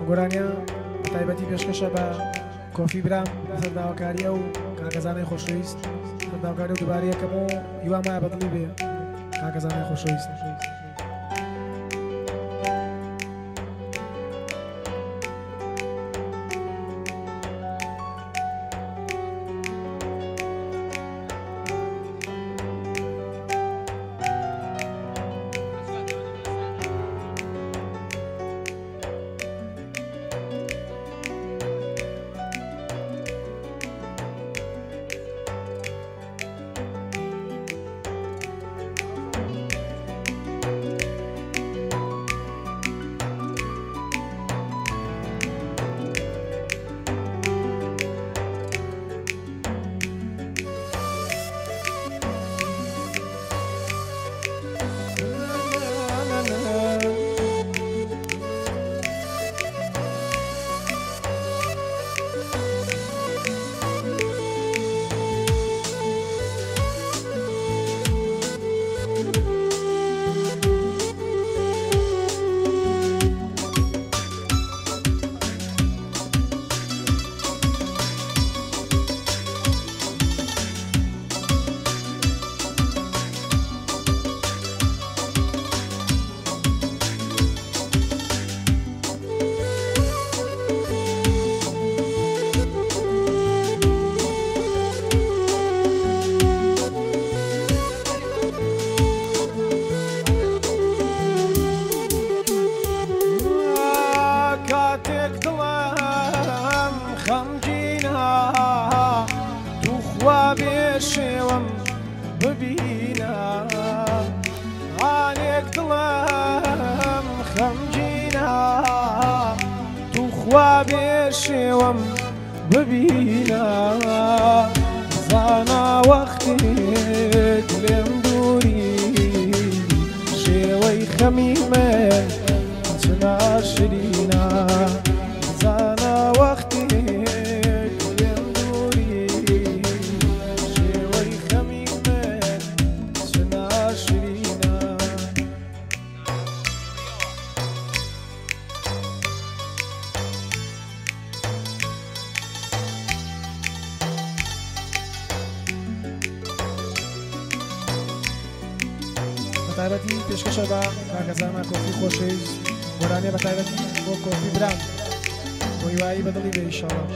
گۆرانیا تایبەتی پێشکەشە بە کۆفی برام سەرداواکاریە و کاکەزانەی خۆشەویست سەرداواکاری و دووبارەیەکەم و هیوام وایە بەدڵی بێ کاکەزانەی خۆشەویست. بێشێوەم ببینە ئانێک دڵم خەمگینە توخوا بێشێوەم ببینە زانا وەختێک لێم دووری شێوەی خەمی من چنا شرینە زانا وەختێک لێم دووری شێوەی خەمی من چنا شرینە بەتایبەتی پێشکەشە بە کاکەزانە کۆفی خۆشەویست گۆرانێ بەتایبەتی بۆ کۆفی برام بۆ هیوایی بەدڵی بێ ئینشاڵڵا.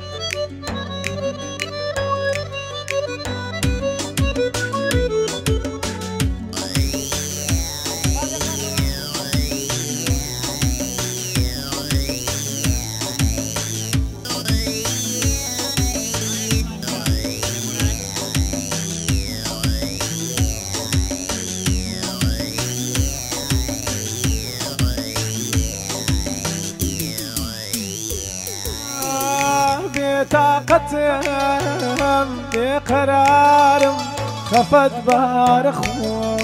طاقتم بقرارم خفت بارخوم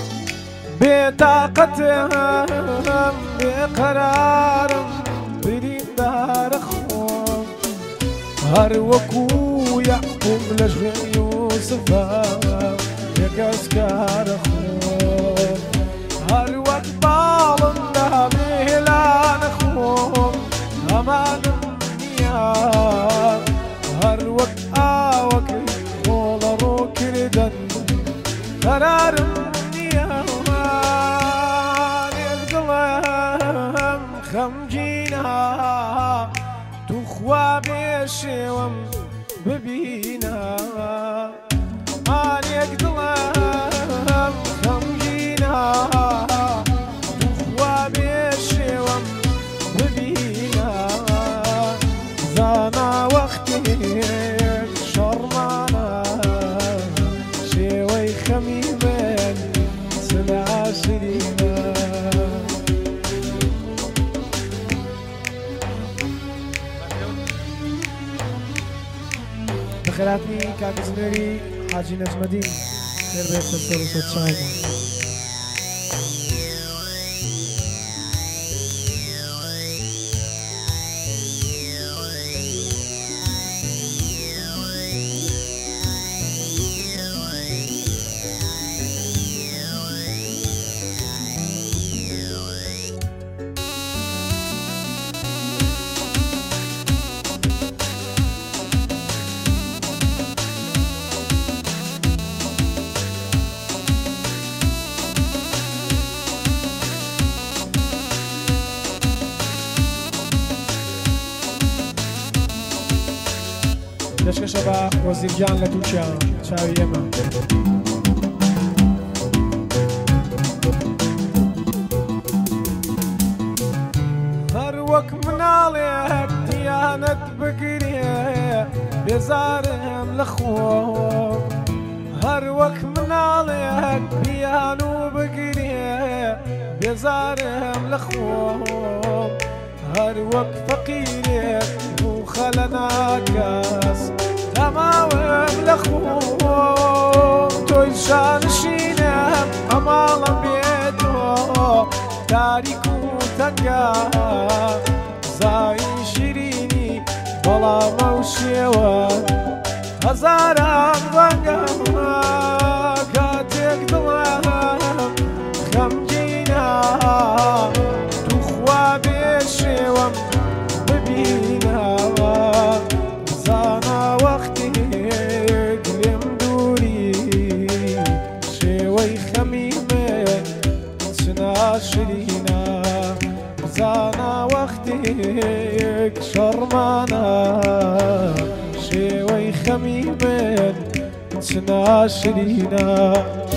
بطاقتم بقرارم برين بارخوم هر وكو يعقوب لجوين يوسفا يكسكار خوم هر وقت بالم ناميلان خوم امان هر وقت آوكي خولا روكردن قرار نيوان القلم خمجينا تخوى بيشيوم ببينا ماني القلم خمجينا تخوى بيشيوم ببينا زانا وقتك شرمانا شوي خميمن سنة عشرينا بخيراتني كاكزنري حاجي نجم الدين خير بيت تسر وصوت شايفه پێشکەشە بە وەزیرگیان لە تووشە چاوی ئێمە هەر وەک مناڵێک دیانەت بگرێ بێزارم لە خۆم هەر وەک مناڵێک بیان و بگرێ بێزارم لە خۆم هەر وەک فەقیرێک و خەلە ناکەس تەماوم لە خۆم تۆی شانشینم ئەماڵم بێتەوە تاریک و تەنگە زاوی شیرینی بەڵامە و شێوە هەزاران ڕەنگە کاتێک دڵم خەمگینە توخوا بێ شێوەم ببینەوە زانە وەختێک لێم دووری شێوەی خەمی من چ ناشرینە زانە وەختێک شەڕمانە شێوەی خەمی من چ ناشرینە